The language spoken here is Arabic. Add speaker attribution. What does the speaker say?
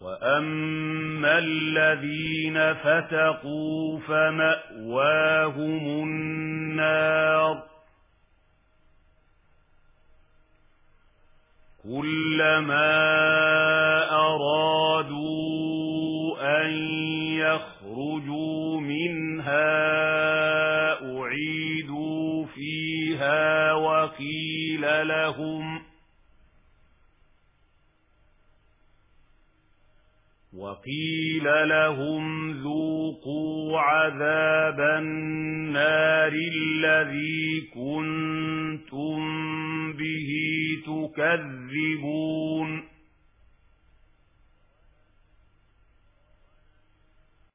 Speaker 1: وَأَمَّا الَّذِينَ فَسَقُوا فَمَأْوَاهُمُ النَّارُ كُلَّمَا أَرَادُوا أَن يَخْرُجُوا مِنْهَا أُعِيدُوا فِيهَا وقيل لهم ذوقوا عذاب النار الذي كنتم به تكذبون